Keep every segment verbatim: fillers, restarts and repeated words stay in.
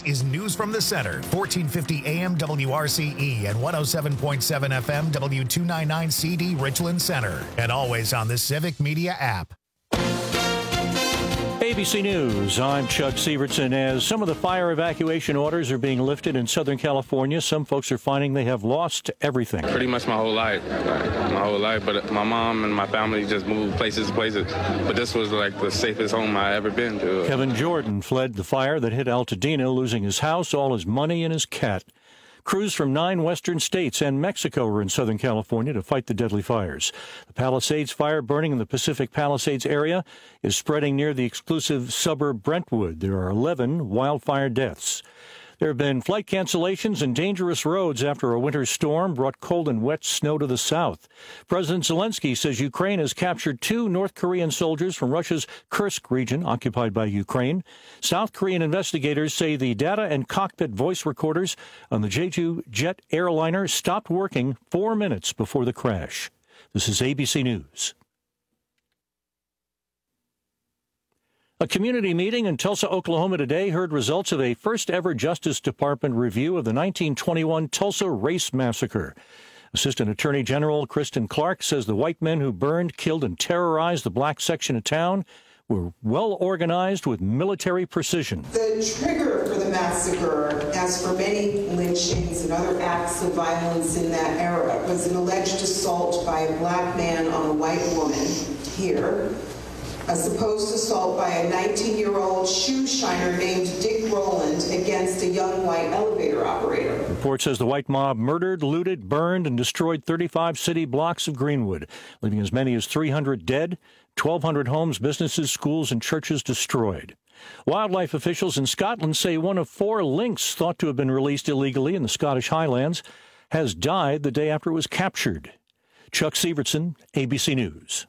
is News from the Center, fourteen fifty A M W R C E and one oh seven point seven F M W two ninety-nine C D Richland Center. And always on the Civic Media app. A B C News, I'm Chuck Sievertson. As some of the fire evacuation orders are being lifted in Southern California, some folks are finding they have lost everything. Pretty much my whole life, like, my whole life. But my mom and my family just moved places to places. But this was like the safest home I ever been to. Kevin Jordan fled the fire that hit Altadena, losing his house, all his money, and his cat. Crews from nine western states and Mexico were in Southern California to fight the deadly fires. The Palisades fire burning in the Pacific Palisades area is spreading near the exclusive suburb Brentwood. There are eleven wildfire deaths. There have been flight cancellations and dangerous roads after a winter storm brought cold and wet snow to the south. President Zelensky says Ukraine has captured two North Korean soldiers from Russia's Kursk region, occupied by Ukraine. South Korean investigators say the data and cockpit voice recorders on the Jeju jet airliner stopped working four minutes before the crash. This is A B C News. A community meeting in Tulsa, Oklahoma today heard results of a first-ever Justice Department review of the nineteen twenty-one Tulsa Race Massacre. Assistant Attorney General Kristen Clark says the white men who burned, killed, and terrorized the black section of town were well-organized with military precision. The trigger for the massacre, as for many lynchings and other acts of violence in that era, was an alleged assault by a black man on a white woman here, a supposed assault by a nineteen-year-old shoe shiner named Dick Rowland against a young white elevator operator. The report says the white mob murdered, looted, burned, and destroyed thirty-five city blocks of Greenwood, leaving as many as three hundred dead, twelve hundred homes, businesses, schools, and churches destroyed. Wildlife officials in Scotland say one of four lynx thought to have been released illegally in the Scottish Highlands has died the day after it was captured. Chuck Sievertson, A B C News.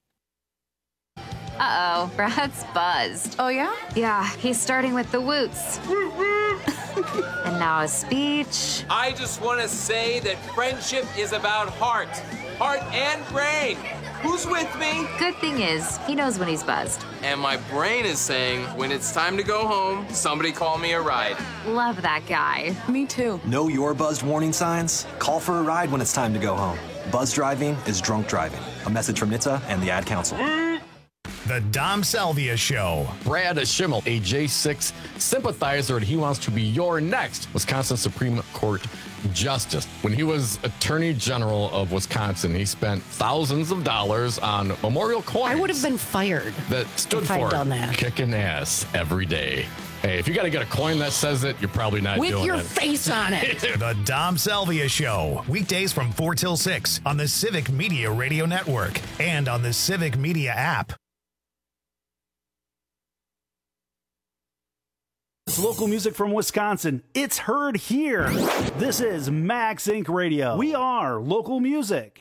Uh-oh, Brad's buzzed. Oh, yeah? Yeah, he's starting with the woots. And now a speech. I just want to say that friendship is about heart. Heart and brain. Who's with me? Good thing is, he knows when he's buzzed. And my brain is saying, when it's time to go home, somebody call me a ride. Love that guy. Me too. Know your buzzed warning signs? Call for a ride when it's time to go home. Buzz driving is drunk driving. A message from N H T S A and the Ad Council. The Dom Salvia Show. Brad Schimmel, a J six sympathizer, and he wants to be your next Wisconsin Supreme Court Justice. When he was Attorney General of Wisconsin, he spent thousands of dollars on memorial coins. I would have been fired that stood if for I'd done that. Kicking ass every day. Hey, if you got to get a coin that says it, you're probably not With doing your it. face on it. The Dom Salvia Show. Weekdays from four till six on the Civic Media Radio Network and on the Civic Media app. It's local music from Wisconsin. It's heard here. This is Max Inc Radio. We are local music.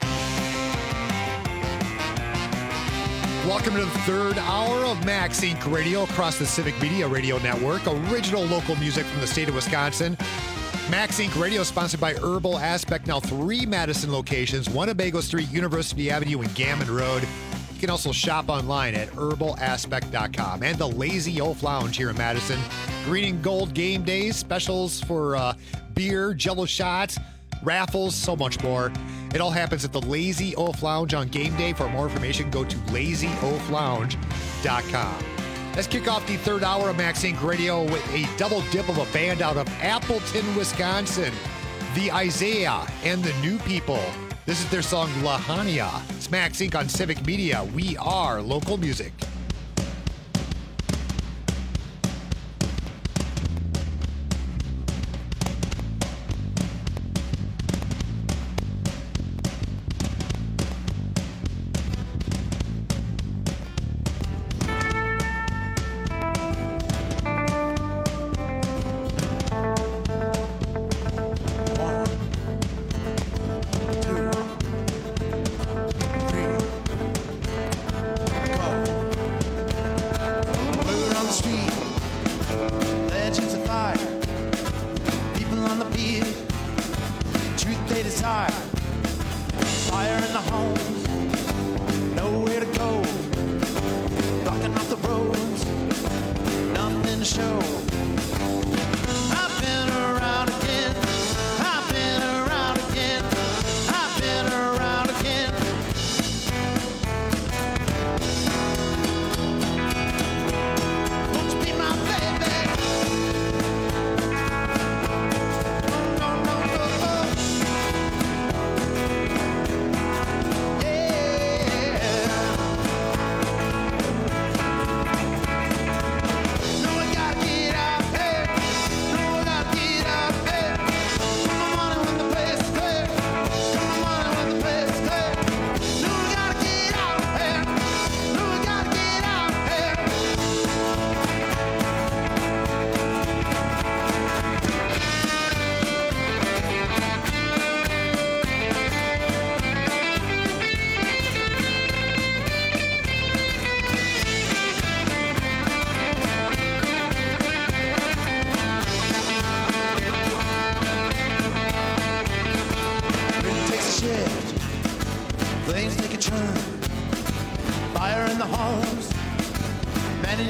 Welcome to the third hour of Max Inc Radio across the Civic Media Radio Network. Original local music from the state of Wisconsin. Max Inc Radio is sponsored by Herbal Aspect. Now three Madison locations, Winnebago Street, University Avenue, and Gammon Road. You can also shop online at herbal aspect dot com. And the Lazy Oaf Lounge here in Madison. Green and gold game days, specials for uh, beer, jello shots, raffles, so much more. It all happens at the Lazy Oaf Lounge on game day. For more information, go to lazy oaf lounge dot com. Let's kick off the third hour of Max Inc Radio with a double dip of a band out of Appleton, Wisconsin. The Isaiah and the New People. This is their song Lahania. It's Max Inc on Civic Media. We are local music.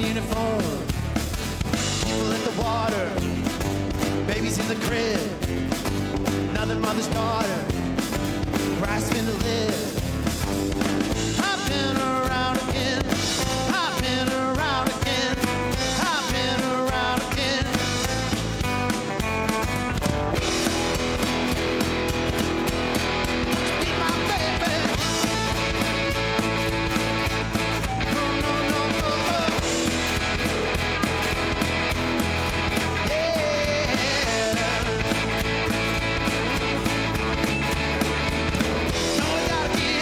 uniform. People at the water, babies in the crib. Another mother's daughter, grasping to live. I've been around again. I've been around again. I've been around again. Be my baby. No, no, no, no, no. Yeah. No, I gotta be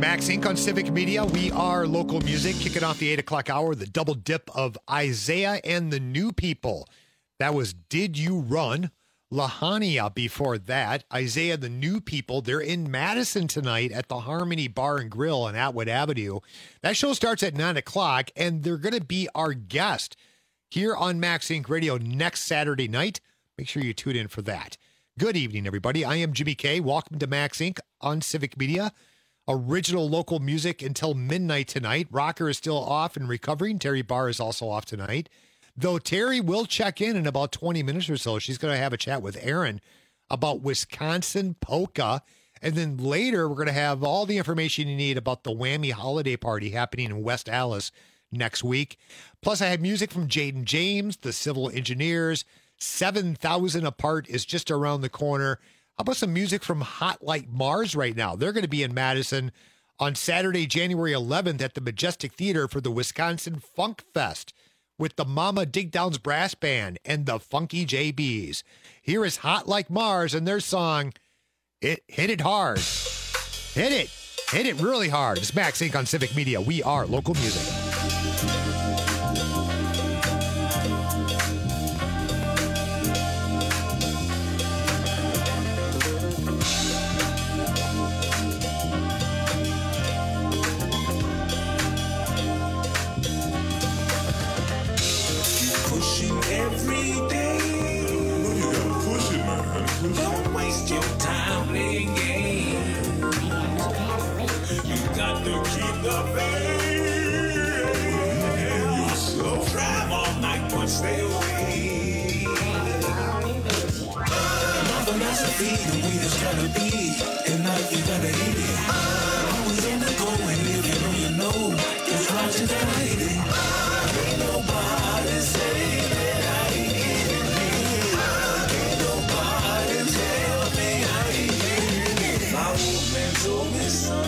Max Inc on Civic Media. We are local music, kicking off the eight o'clock hour, the double dip of Isaiah and the New People. That was Did You Run? Lahania before that. Isaiah, the New People. They're in Madison tonight at the Harmony Bar and Grill on Atwood Avenue. That show starts at nine o'clock, and they're going to be our guest here on Max Inc Radio next Saturday night. Make sure you tune in for that. Good evening, everybody. I am Jimmy K. Welcome to Max Inc on Civic Media. Original local music until midnight tonight. Rocker is still off and recovering. Terry Barr is also off tonight. Though Terry will check in in about twenty minutes or so. She's going to have a chat with Aaron about Wisconsin polka. And then later, we're going to have all the information you need about the Whammy Holiday Party happening in West Allis next week. Plus, I have music from Jaden James, the Civil Engineers. seven thousand Apart is just around the corner. How about some music from Hot Like Mars right now? They're going to be in Madison on Saturday, January eleventh at the Majestic Theater for the Wisconsin Funk Fest with the Mama Dig Downs Brass Band and the Funky J Bs. Here is Hot Like Mars and their song, It Hit It Hard. Hit it. Hit it really hard. It's Max Inc on Civic Media. We are local music. Your time playing games. You got to keep the faith. So drive all night, but stay away. My philosophy, the way it's gotta be, and now you gotta hit it. Always on the go, and if you know, you know, it's right, you gotta hit it. Ain't nobody say that I ain't hitting it. Ain't nobody tell my old man told me, son,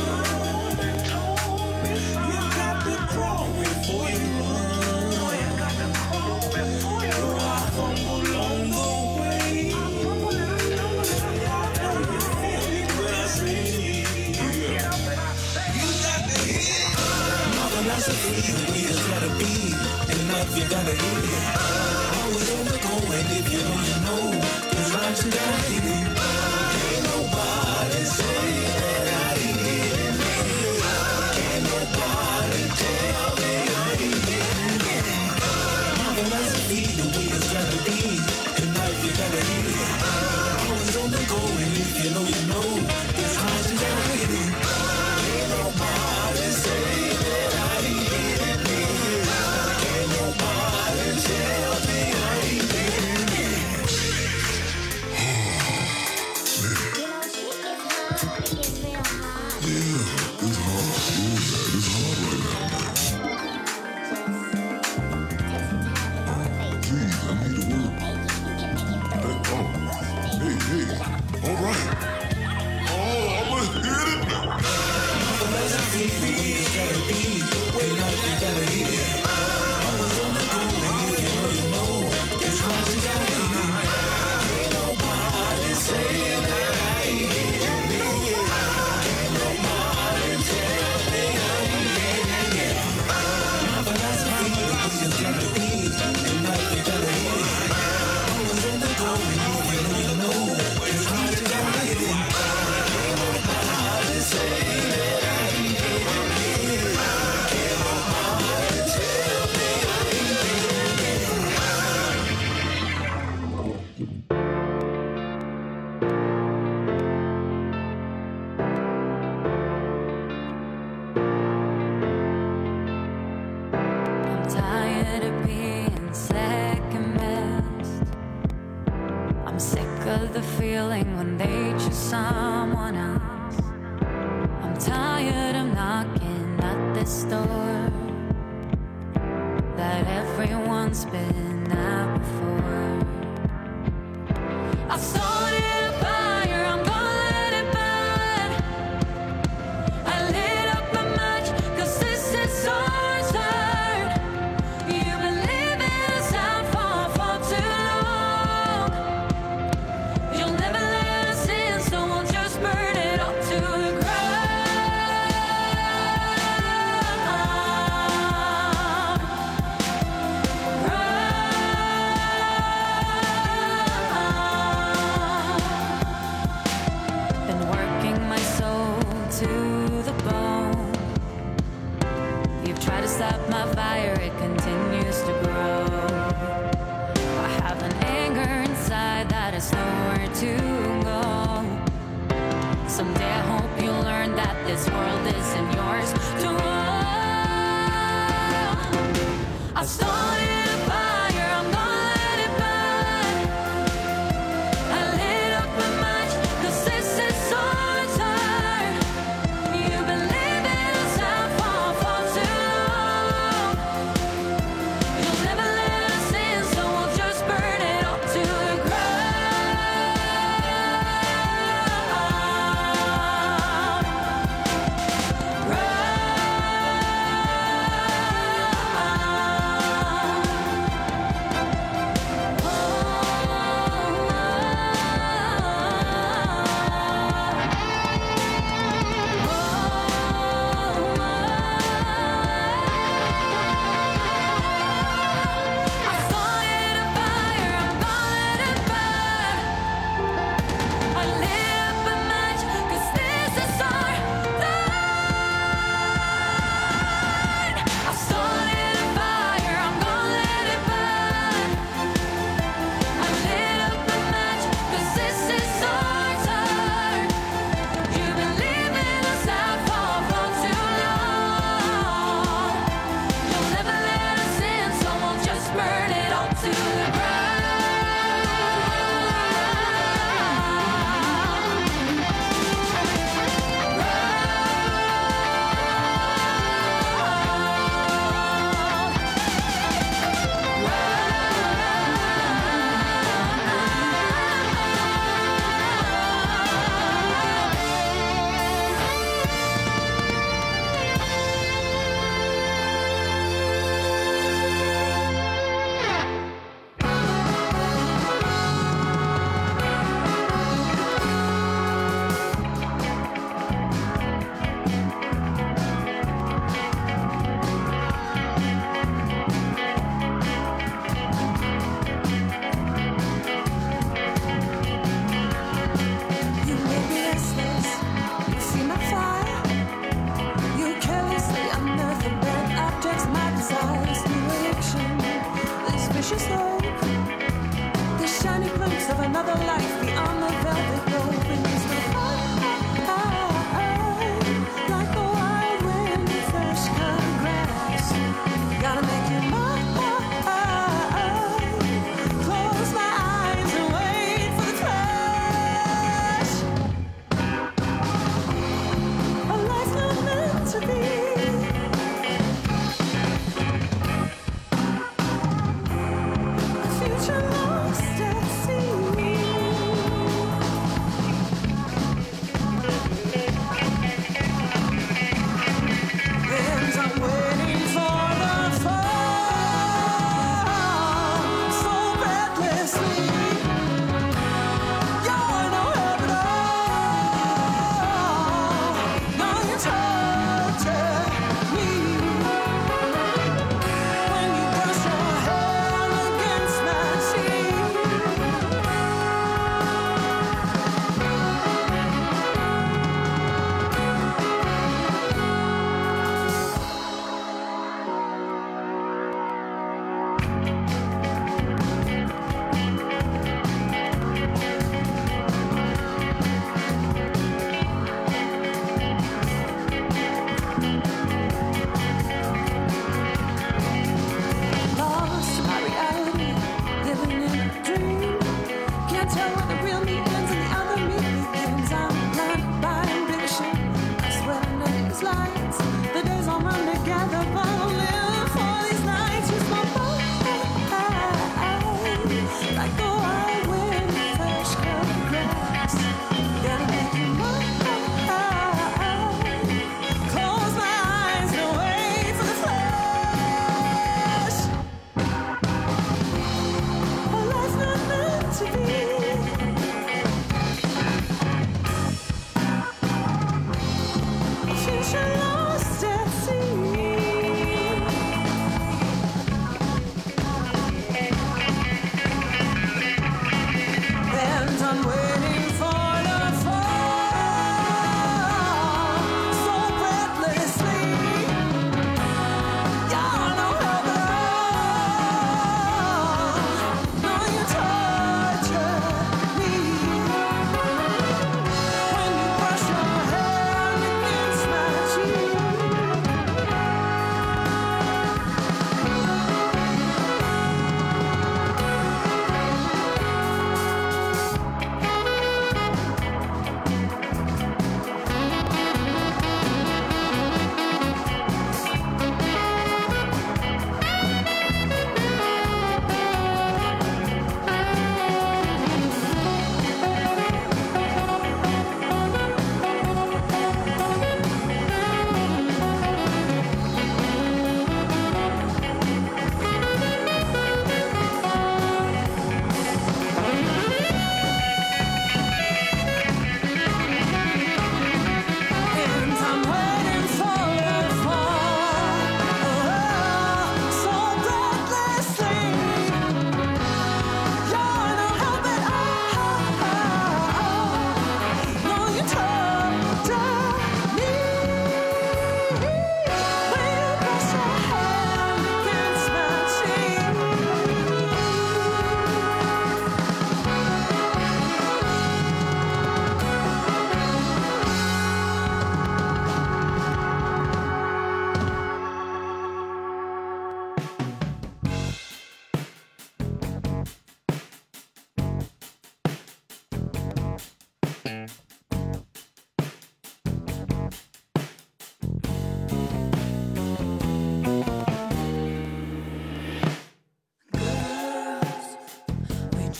you got to crawl before you run. So I fumble along the way. I know you feel me when I say, you got to hit. My philosophy, the way it's gotta be, and now you gotta hit it. Always on the go, and if you know, you know, it's right, you gotta hit it. Ain't nobody say that I ain't hitting it. Can't nobody tell me I ain't hitting it. My philosophy, the way it's gotta be, and now you gotta hit it. Always on the go, and if you know, you know, it's hard you gotta hit it. Can't nobody say that I ain't hitting it. Can't nobody tell me I ain't hitting it. You'll never let us in, so we'll just burn it all to the ground. knowing that this world isn't yours to run. I started a fire, I'm gonna let it burn. I lit up a match, 'cause this is all it's earned. You've been living us out for far too long. You'll never let us in, so we'll just burn it up to the ground.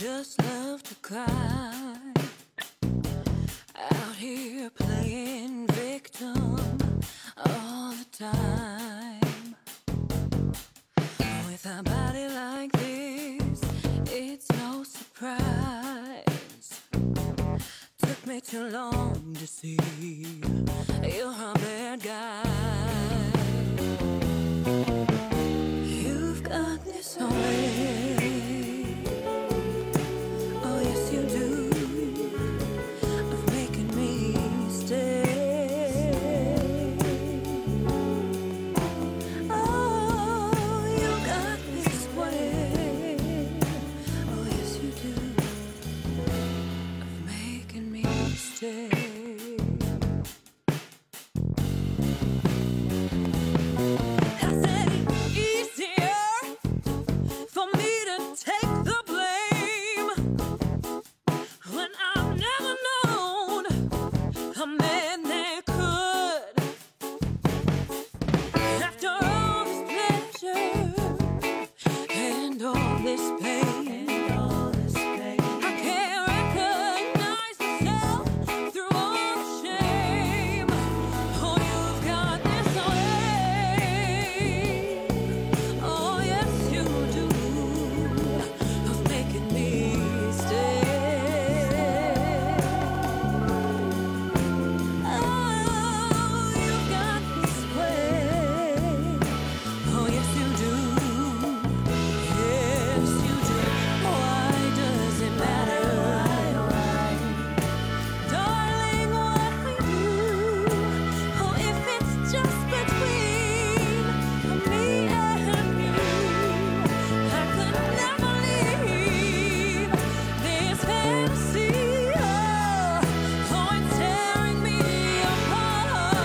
just love to cry. Out here playing victim all the time. With a body like this, it's no surprise. Took me too long to see you're a bad guy. You've got this way. Oh yes you do. Of making me stay. Oh, you got this way. Oh yes you do. Of making me stay. I said it's easier for me to take the blame when I've never known a man that could. After all this pleasure and all this pain, I can't recognize myself through all the shame. Oh, you've got this way. Oh, yes, you do. Of making me stay. Oh, you've got this way. Oh, yes, you do. Yes, you do. Why does it matter? Darling, what we do. Oh, if it's just between me and you, I could never leave this fantasy. Oh, oh, it's tearing me apart.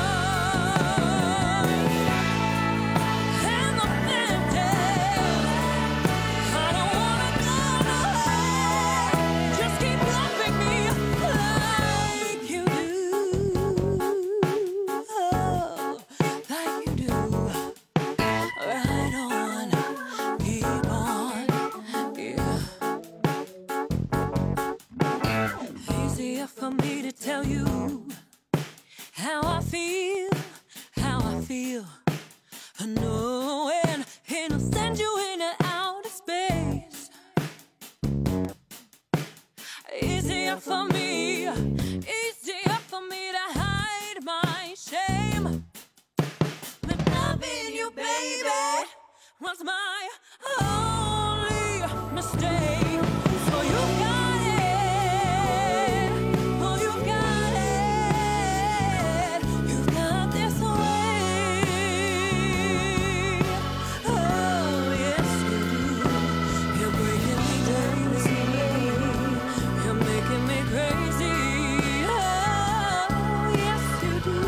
And the fact is, I don't wanna go nowhere. Just keep loving me like you do. Oh, like you do. Right on, keep on, yeah. Easier for me to tell you how I feel, how I feel. Knowing it'll send you into outer space. Easier for me, easier for me to hide my shame. When loving you, baby, was my only mistake. So you got it. Oh, you got it. You've got this way. Oh, yes, you do. You're breaking me crazy. You're making me crazy. Oh, yes, you do.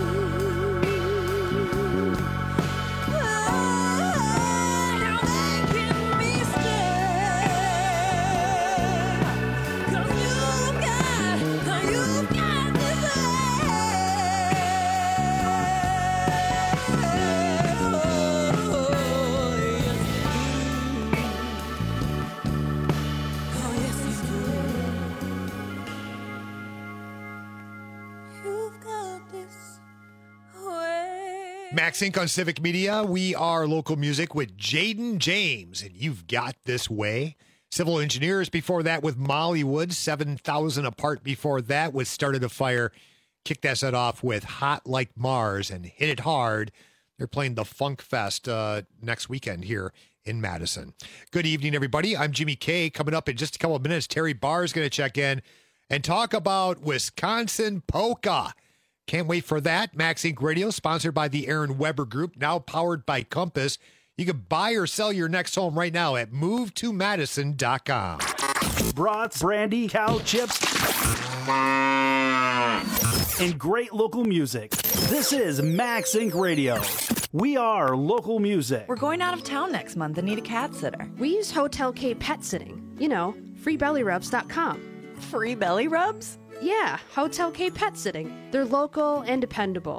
Oh, you're making me stay. 'Cause you've got, you've got this way. Oh, yes, you do. Oh, yes, you do. You've got this way. Max Inc on Civic Media. We are local music with Jaden James, and You've Got This Way. Civil Engineers before that with Mollywood. seven thousand apart before that with Started a Fire. Kicked that set off with Hot Like Mars and Hit It Hard. They're playing the Funk Fest uh, next weekend here in Madison. Good evening, everybody. I'm Jimmy K. Coming up in just a couple of minutes, Terry Barr is going to check in and talk about Wisconsin Polka. Can't wait for that. Max Inc Radio, sponsored by the Aaron Weber Group, now powered by Compass. You can buy or sell your next home right now at move to madison dot com. Brats, brandy, cow chips, and great local music. This is Max Inc Radio. We are local music. We're going out of town next month and need a cat sitter. We use Hotel K Pet Sitting. You know, free belly rubs dot com. Free belly rubs? Yeah, Hotel K Pet Sitting. They're local and dependable.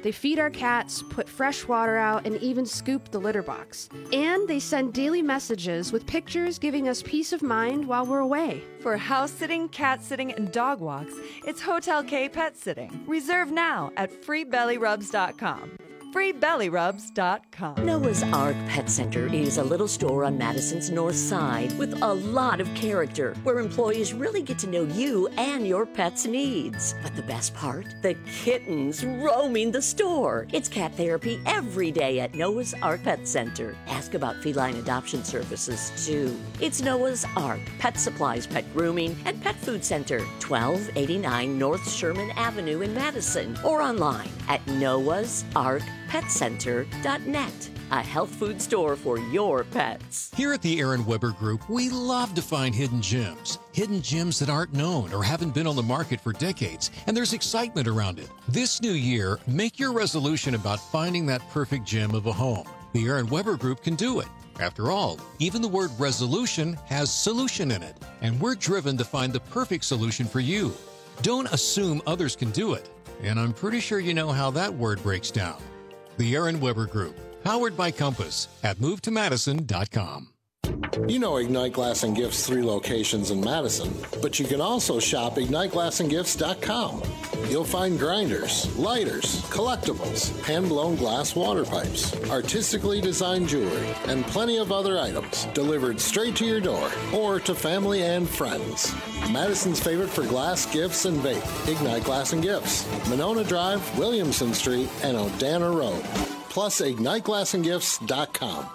They feed our cats, put fresh water out, and even scoop the litter box. And they send daily messages with pictures giving us peace of mind while we're away. For house sitting, cat sitting, and dog walks, it's Hotel K Pet Sitting. Reserve now at free belly rubs dot com. free belly rubs dot com. Noah's Ark Pet Center is a little store on Madison's north side with a lot of character where employees really get to know you and your pet's needs. But the best part? The kittens roaming the store. It's cat therapy every day at Noah's Ark Pet Center. Ask about feline adoption services too. It's Noah's Ark Pet Supplies, Pet Grooming, and Pet Food Center, twelve eighty-nine North Sherman Avenue in Madison, or online at noahs ark pet center dot net. A health food store for your pets. Here at the Aaron Weber Group, we love to find hidden gems. Hidden gems that aren't known or haven't been on the market for decades, and there's excitement around it. This new year, make your resolution about finding that perfect gem of a home. The Aaron Weber Group can do it. After all, even the word resolution has solution in it, and we're driven to find the perfect solution for you. Don't assume others can do it, and I'm pretty sure you know how that word breaks down. The Aaron Weber Group, powered by Compass at move to madison dot com. You know Ignite Glass and Gifts' three locations in Madison, but you can also shop ignite glass and gifts dot com. You'll find grinders, lighters, collectibles, hand-blown glass water pipes, artistically designed jewelry, and plenty of other items delivered straight to your door or to family and friends. Madison's favorite for glass, gifts, and vape, Ignite Glass and Gifts, Monona Drive, Williamson Street, and Odana Road. Plus ignite glass and gifts dot com.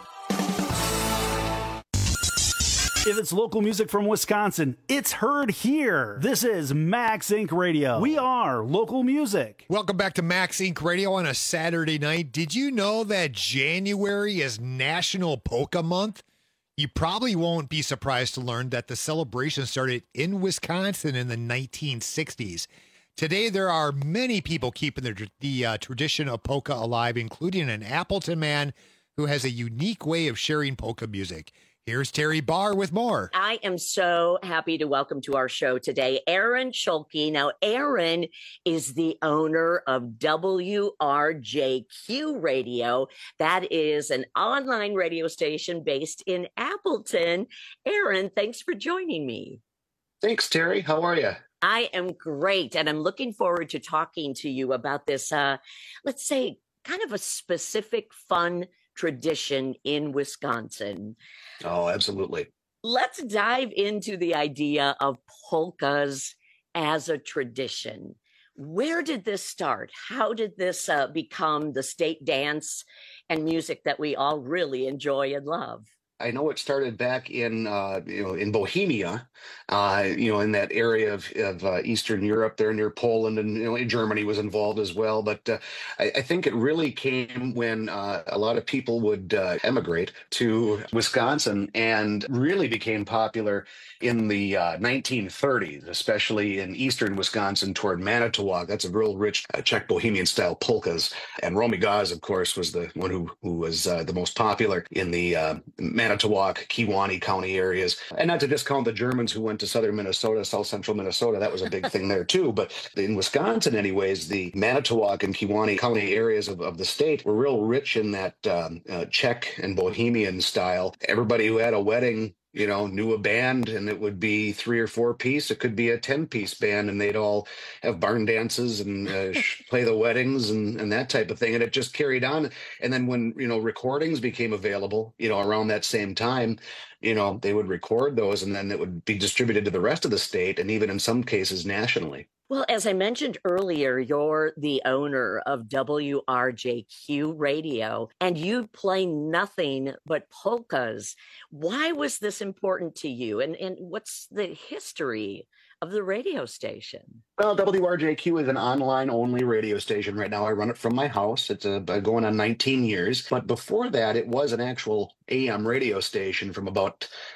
If it's local music from Wisconsin, it's heard here. This is Max Inc Radio. We are local music. Welcome back to Max Inc Radio on a Saturday night. Did you know that January is National Polka Month? You probably won't be surprised to learn that the celebration started in Wisconsin in the nineteen sixties. Today, there are many people keeping the, the uh, tradition of polka alive, including an Appleton man who has a unique way of sharing polka music. Here's Terry Barr with more. I am so happy to welcome to our show today Aaron Schulke. Now, Aaron is the owner of W R J Q Radio. That is an online radio station based in Appleton. Aaron, thanks for joining me. Thanks, Terry. How are you? I am great, and I'm looking forward to talking to you about this, uh, let's say, kind of a specific, fun tradition in Wisconsin. Oh, absolutely. Let's dive into the idea of polkas as a tradition. Where did this start? How did this uh, become the state dance and music that we all really enjoy and love? I know it started back in, uh, you know, in Bohemia, uh, you know, in that area of, of uh, Eastern Europe there near Poland, and, you know, Germany was involved as well. But uh, I, I think it really came when uh, a lot of people would uh, emigrate to Wisconsin, and really became popular in the uh, nineteen thirties, especially in Eastern Wisconsin toward Manitowoc. That's a real rich uh, Czech Bohemian style polkas. And Romy Gaz, of course, was the one who, who was uh, the most popular in the uh, Manitowoc, Kewaunee County areas. And not to discount the Germans who went to southern Minnesota, south central Minnesota. That was a big thing there too. But in Wisconsin, anyways, the Manitowoc and Kewaunee County areas of, of the state were real rich in that um, uh, Czech and Bohemian style. Everybody who had a wedding, you know, knew a band, and it would be three or four piece. It could be a ten piece band, and they'd all have barn dances and uh, play the weddings and, and that type of thing. And it just carried on. And then when, you know, recordings became available, you know, around that same time, you know, they would record those, and then it would be distributed to the rest of the state, and even in some cases nationally. Well, as I mentioned earlier, you're the owner of W R J Q Radio, and you play nothing but polkas. Why was this important to you? And, and what's the history of the radio station? Well, W R J Q is an online-only radio station right now. I run it from my house. It's a, going on nineteen years. But before that, it was an actual A M radio station from about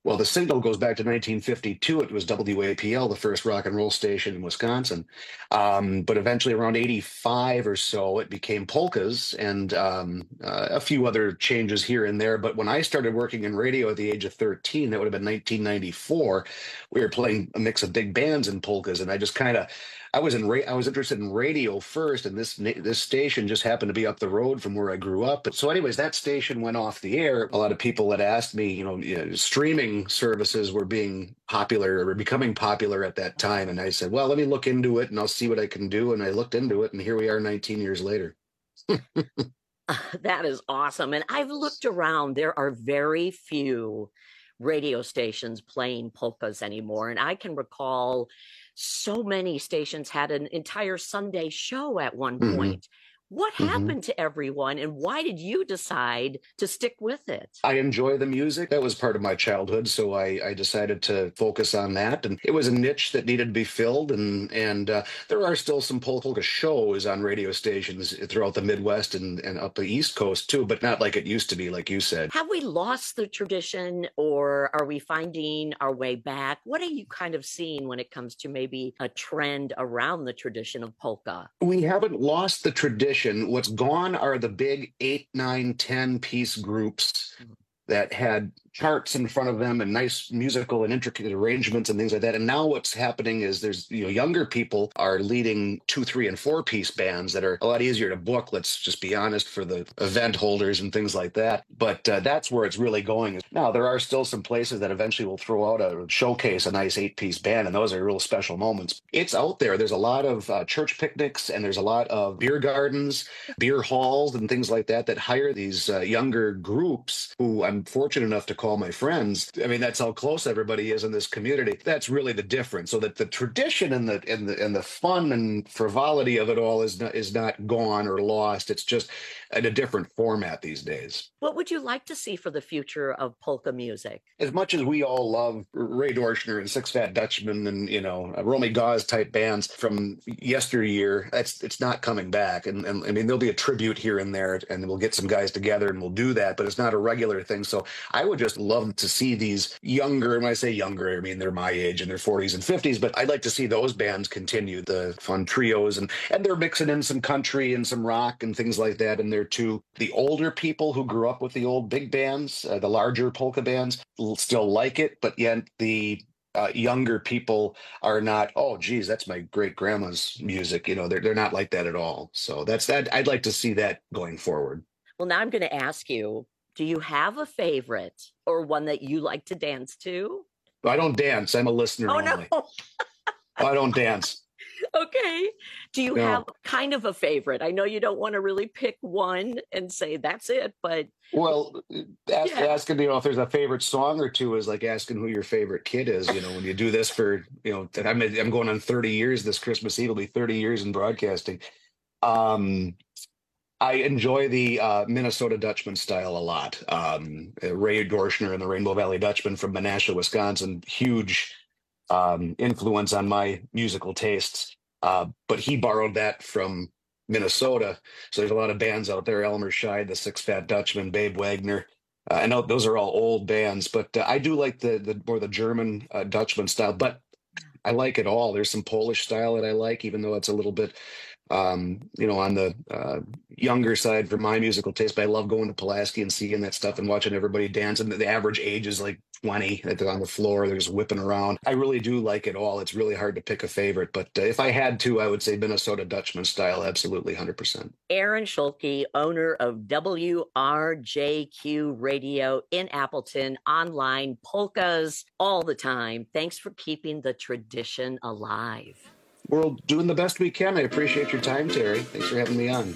Well, the signal goes back to nineteen fifty-two. It was W A P L, the first rock and roll station in Wisconsin. Um, but eventually, around eighty-five or so, it became polkas and um, uh, a few other changes here and there. But when I started working in radio at the age of thirteen, that would have been nineteen ninety-four, we were playing a mix of big bands and polkas. And I just kind of, I was in ra- I was interested in radio first, and this na- this station just happened to be up the road from where I grew up. So, anyways, that station went off the air. A lot of people had asked me, you know, you know, streaming services were being popular or becoming popular at that time, and I said, well, let me look into it and I'll see what I can do. And I looked into it, and here we are, nineteen years later. That is awesome. And I've looked around. There are very few radio stations playing polkas anymore, and I can recall so many stations had an entire Sunday show at one Mhm. point. What Mhm. happened to everyone, and why did you decide to stick with it? I enjoy the music. That was part of my childhood, so I, I decided to focus on that. And it was a niche that needed to be filled. And and uh, there are still some polka shows on radio stations throughout the Midwest and, and up the East Coast too, but not like it used to be, like you said. Have we lost the tradition, or are we finding our way back? What are you kind of seeing when it comes to maybe a trend around the tradition of polka? We haven't lost the tradition. What's gone are the big eight, nine, ten piece groups that had charts in front of them and nice musical and intricate arrangements and things like that. And now what's happening is there's, you know, younger people are leading two, three, and four piece bands that are a lot easier to book. Let's just be honest, for the event holders and things like that. But uh, that's where it's really going. Now, there are still some places that eventually will throw out a showcase, a nice eight piece band, and those are real special moments. It's out there. There's a lot of uh, church picnics, and there's a lot of beer gardens, beer halls, and things like that that hire these uh, younger groups who I'm fortunate enough to call my friends. I mean, that's how close everybody is in this community. That's really the difference. So that the tradition and the and the and the fun and frivolity of it all is not is not gone or lost. It's just in a different format these days. What would you like to see for the future of polka music? As much as we all love Ray Dorschner and Six Fat Dutchman and, you know, Romy Gauze type bands from yesteryear, that's it's not coming back. And, and I mean, there'll be a tribute here and there, and we'll get some guys together and we'll do that, but it's not a regular thing. So I would just love to see these younger, and when I say younger, I mean, they're my age in their forties and fifties, but I'd like to see those bands continue, the fun trios, and, and they're mixing in some country and some rock and things like that in there too. The older people who grew up with the old big bands, uh, the larger polka bands, l- still like it, but yet the uh, younger people are not, oh, geez, that's my great grandma's music. You know, they're, they're not like that at all. So that's that. I'd like to see that going forward. Well, now I'm going to ask you, do you have a favorite or one that you like to dance to? I don't dance. I'm a listener Oh, only. no. I don't dance. Okay. Do you No. have kind of a favorite? I know you don't want to really pick one and say that's it, but Well, ask, Yeah. asking, you know, if there's a favorite song or two is like asking who your favorite kid is. You know, when you do this for, you know, I'm I'm going on thirty years this Christmas Eve. It'll be thirty years in broadcasting. Um, I enjoy the uh, Minnesota Dutchman style a lot. Um, Ray Dorschner and the Rainbow Valley Dutchman from Menasha, Wisconsin, huge um, influence on my musical tastes. Uh, but he borrowed that from Minnesota. So there's a lot of bands out there, Elmer Scheid, the Six Fat Dutchman, Babe Wagner. Uh, I know those are all old bands, but uh, I do like the the more the German uh, Dutchman style, but I like it all. There's some Polish style that I like, even though it's a little bit, um, you know, on the uh, younger side for my musical taste. But I love going to Pulaski and seeing that stuff and watching everybody dance. And the, the average age is like twenty. They're on the floor, they're just whipping around. I really do like it all. It's really hard to pick a favorite, but uh, if I had to, I would say Minnesota Dutchman style, absolutely, one hundred percent. Aaron Schulke, owner of W R J Q Radio in Appleton, online polkas all the time. Thanks for keeping the tradition alive. We're doing the best we can. I appreciate your time, Terry. Thanks for having me on.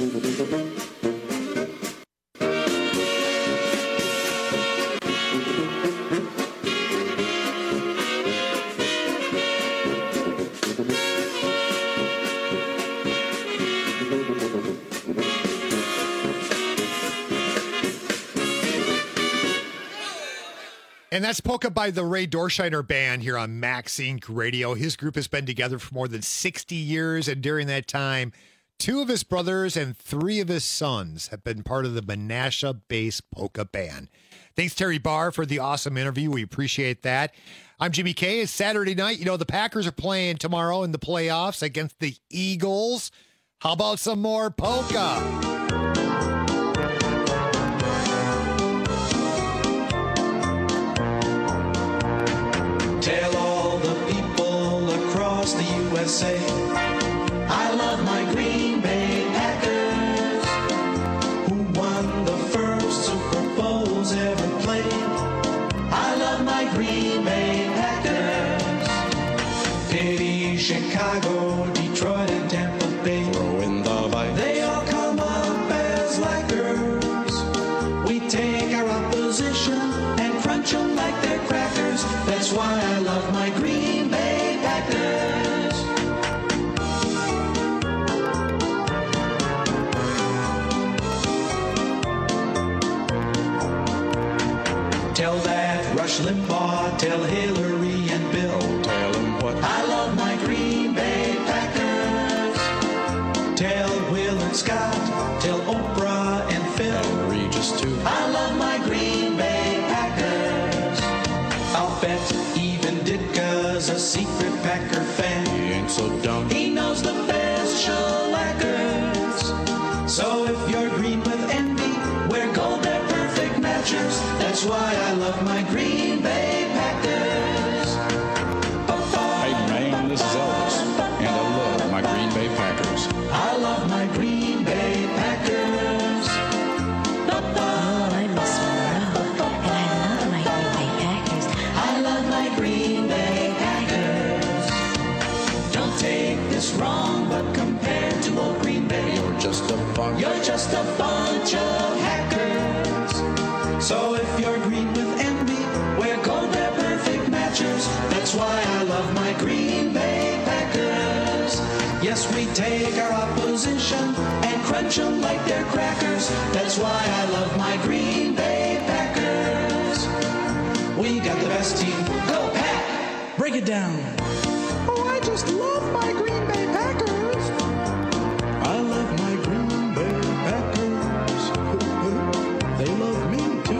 And that's Polka by the Ray Dorsheimer Band here on Max Incorporated. Radio. His group has been together for more than sixty years, and during that time, two of his brothers and three of his sons have been part of the Menasha-based Polka Band. Thanks, Terry Barr, for the awesome interview. We appreciate that. I'm Jimmy K. It's Saturday night. You know, the Packers are playing tomorrow in the playoffs against the Eagles. How about some more polka? Tell all the people across the U S A I love my Green Bay Packers, who won the first Super Bowls ever played. I love my Green Bay Packers. Pity Chicago, Detroit, and Tampa Bay. Throw in the Vikes. They all come up as laggards. We take our opposition and crunch them like they're crackers. That's why I love my Green Bay Packers. Tell that Rush Limbaugh, tell Hillary and Bill. Tell them what? I love my Green Bay Packers. Tell Will and Scott, tell Oprah and Phil. And Regis too. I love my Green Bay Packers. I'll bet even Ditka's a secret Packer fan. He ain't so dumb. He knows the best shellackers. So if you're green with envy, wear gold, they're perfect matchers. That's why I love my Green Bay Packers. Hey man, this is Elvis, and I love my Green Bay Packers. I love my Green Bay Packers. Oh, I'm Miss Monroe, and I love my Green Bay Packers. I love my Green Bay Packers. Don't take this wrong, but compared to old Green Bay, you're just a bunch. You're just a bunch of hackers. So if you're green with envy, wear gold, they're perfect matchers. That's why I love my Green Bay Packers. Yes, we take our opposition and crunch them like they're crackers. That's why I love my Green Bay Packers. We got the best team. Go Pack! Break it down. Oh, I just love my Green Bay Packers. I love my Green Bay Packers. They love me too.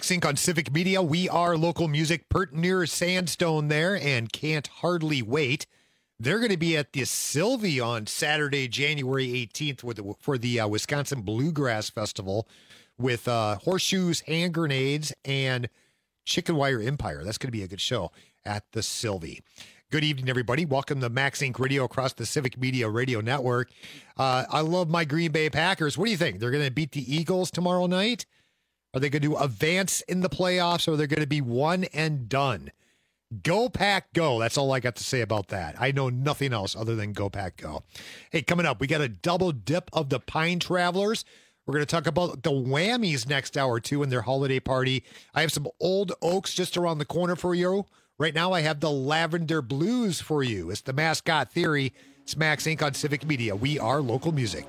MaxInc on Civic Media. We are local music. Pert near Sandstone there and Can't Hardly Wait. They're going to be at the Sylvie on Saturday, January eighteenth with the, for the uh, Wisconsin Bluegrass Festival with uh, Horseshoes, Hand Grenades, and Chicken Wire Empire. That's going to be a good show at the Sylvie. Good evening, everybody. Welcome to MaxInc Radio across the Civic Media Radio Network. Uh, I love my Green Bay Packers. What do you think? They're going to beat the Eagles tomorrow night? Are they going to advance in the playoffs, or are they going to be one and done? Go Pack Go. That's all I got to say about that. I know nothing else other than Go Pack Go. Hey, coming up, we got a double dip of the Pine Travelers. We're going to talk about the Whammies next hour, too, and their holiday party. I have some Old Oaks just around the corner for you. Right now, I have the Lavender Blues for you. It's the Mascot Theory. It's MaxInc on Civic Media. We are local music.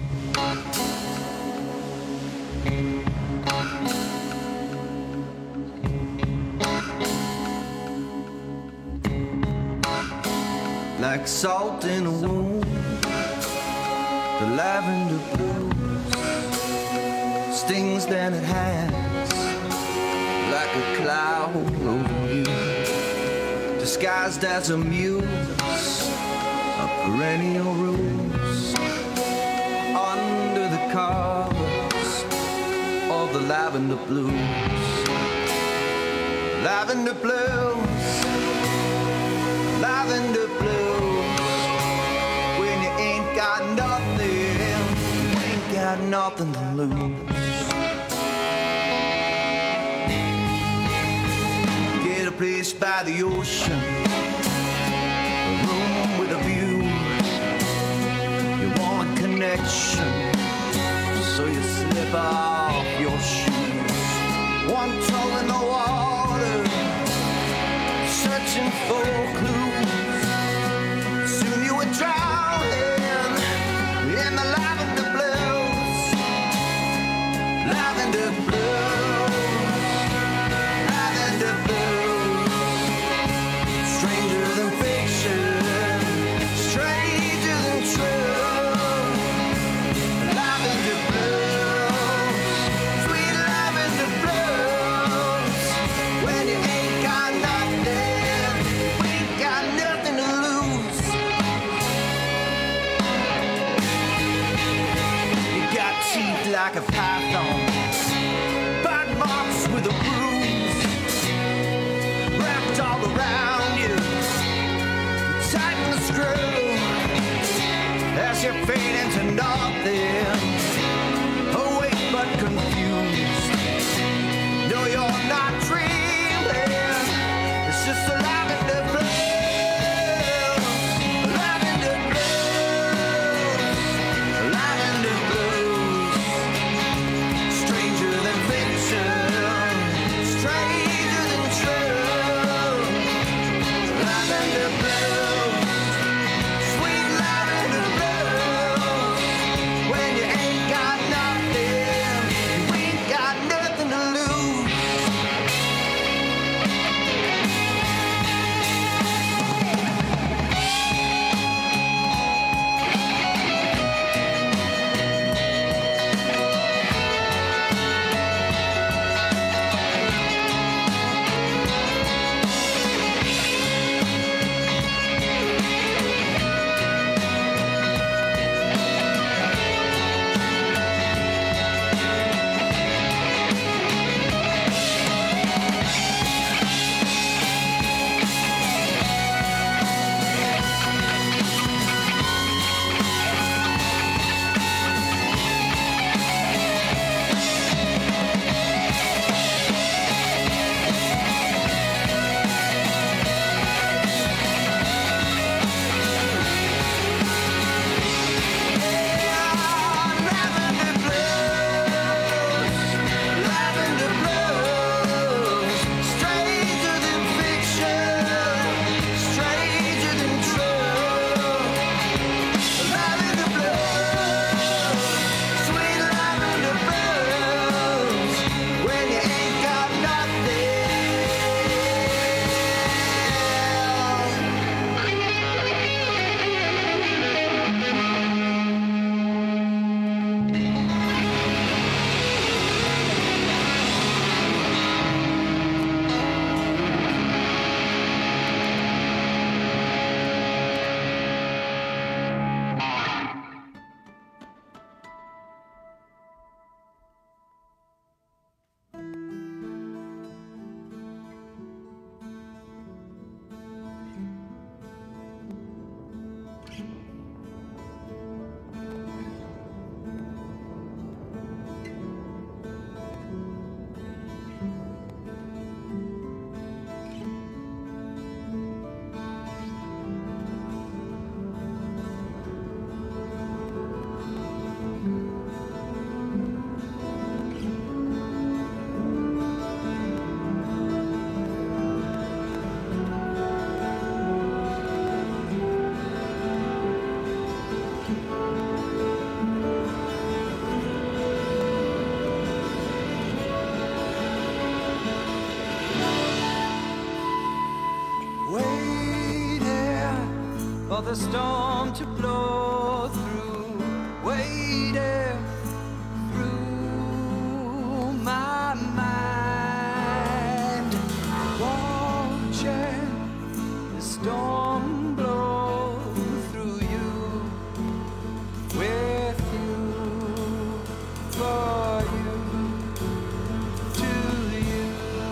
Like salt in a wound, the lavender blues stings than it has, like a cloud over you, disguised as a muse, a perennial rose, under the covers of the lavender blues. Lavender blues, lavender blues. When you ain't got nothing, you ain't got nothing to lose. Get a place by the ocean, a room with a view. You want a connection, so you slip off your shoes. One toe in the water, searching for clues. Soon you would drown in the lavender blues. Lavender blues, lavender blues. Stranger than fiction, stranger than true. Lavender blues, sweet lavender blues. When you ain't got nothing, we ain't got nothing to lose. You got teeth like a python, bite marks with a bruise, wrapped all around you. Tighten the screw as you fade into nothing, awake but confused. No, you're not dreaming. It's just a lavender blues, lavender blues, lavender blues. Stranger than fiction, stranger than true. Lavender blues, sweet lavender blues. When you ain't got nothing, you ain't got nothing to lose. for the storm to blow through, waiting through my mind, watching the storm blow through you, with you, for you, to you.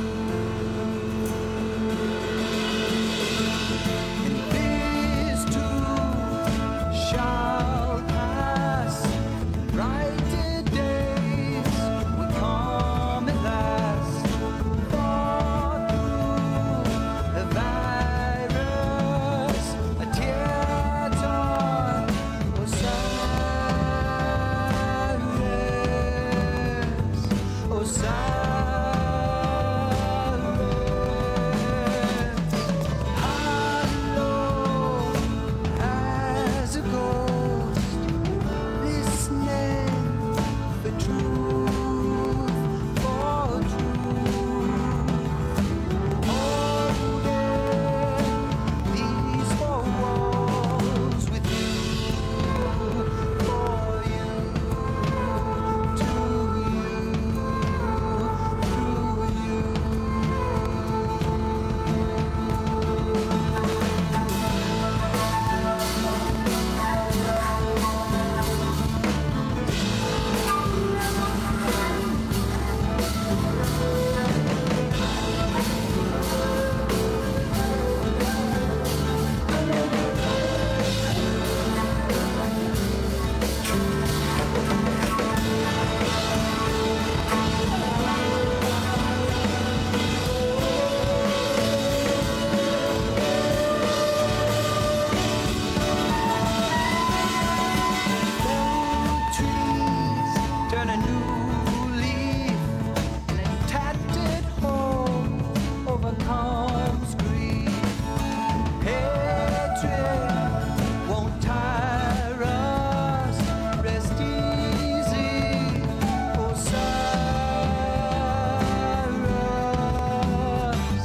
And this too shall pass. Brighter days will come at last. For through the virus, a tear torn Osiris, Osiris, hollow as a ghost, listening for truth, for truth, holding these four walls with you, for you, to you, through you. Trees turn a new leaf, and tattered home overcomes grief. Hatred won't tire us. Rest easy, Osiris,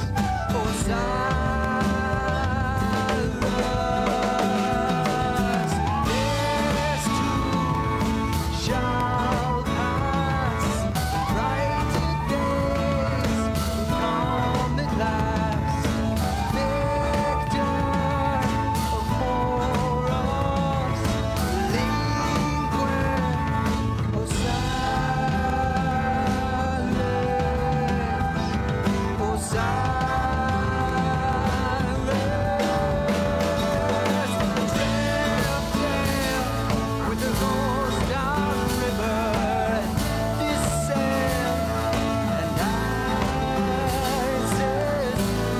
Osiris. This too shall pass. Brighter days will come at last. Victor of horrors, delinquent Osiris, Osiris. Drifting with the ghost down river, this sail and ices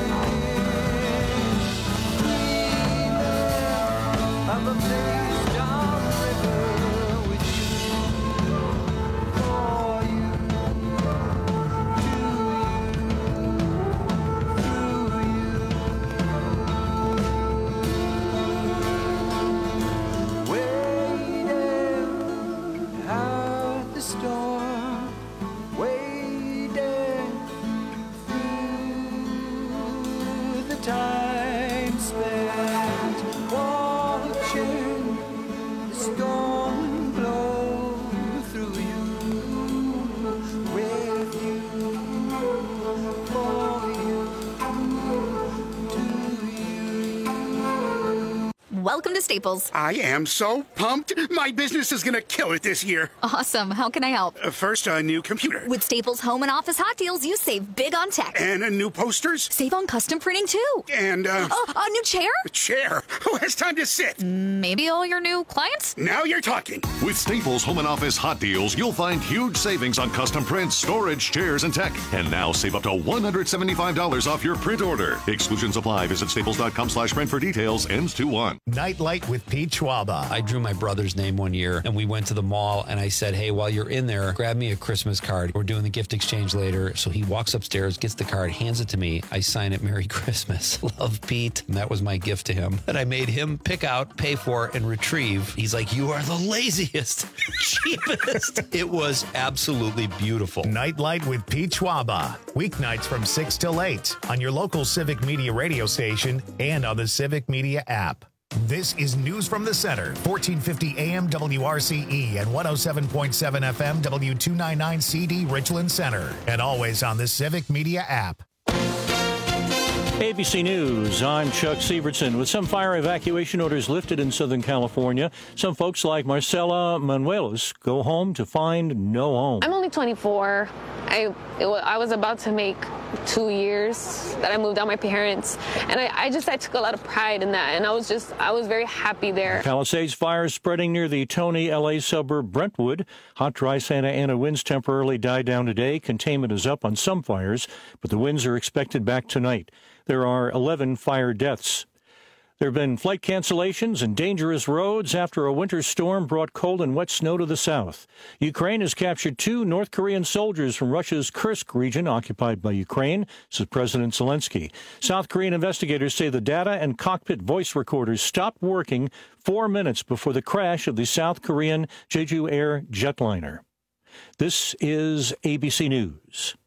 dreaming of a place down river with you, for you, to you, through you. Waiting out the storm, waiting through the time spent, watching the storm blow through you, with you, for you, to you. Welcome to Staples. I am so pumped. My business is going to kill it this year. Awesome. How can I help? Uh, First, a new computer. With Staples Home and Office Hot Deals, you save big on tech. And a new posters. Save on custom printing, too. And, uh... Oh, a new chair? A chair? Who has time to sit? Maybe all your new clients? Now you're talking. With Staples Home and Office Hot Deals, you'll find huge savings on custom prints, storage, chairs, and tech. And now save up to one hundred seventy-five dollars off your print order. Exclusions apply. Visit staples.com slash print for details. Ends two one. Nightlight with Pete Schwaba. I drew my brother's name one year, and we went to the mall, and I said, hey, while you're in there, grab me a Christmas card. We're doing the gift exchange later. So he walks upstairs, gets the card, hands it to me. I sign it, Merry Christmas. Love, Pete. And that was my gift to him that I made him pick out, pay for, and retrieve. He's like, you are the laziest, cheapest. It was absolutely beautiful. Nightlight with Pete Schwaba. Weeknights from six till eight on your local Civic Media radio station and on the Civic Media app. This is News from the Center, fourteen fifty A M W R C E and one oh seven point seven F M W two ninety-nine C D Richland Center, and always on the Civic Media app. A B C News, I'm Chuck Sievertson. With some fire evacuation orders lifted in Southern California, some folks like Marcela Manuelos go home to find no home. I'm only twenty-four. I it was, I was about to make two years that I moved out my parents, and I, I just I took a lot of pride in that, and I was just I was very happy there. Palisades fire spreading near the Tony, L A suburb Brentwood. Hot, dry Santa Ana winds temporarily died down today. Containment is up on some fires, but the winds are expected back tonight. There are eleven fire deaths. There have been flight cancellations and dangerous roads after a winter storm brought cold and wet snow to the south. Ukraine has captured two North Korean soldiers from Russia's Kursk region occupied by Ukraine, says President Zelensky. South Korean investigators say the data and cockpit voice recorders stopped working four minutes before the crash of the South Korean Jeju Air jetliner. This is A B C News.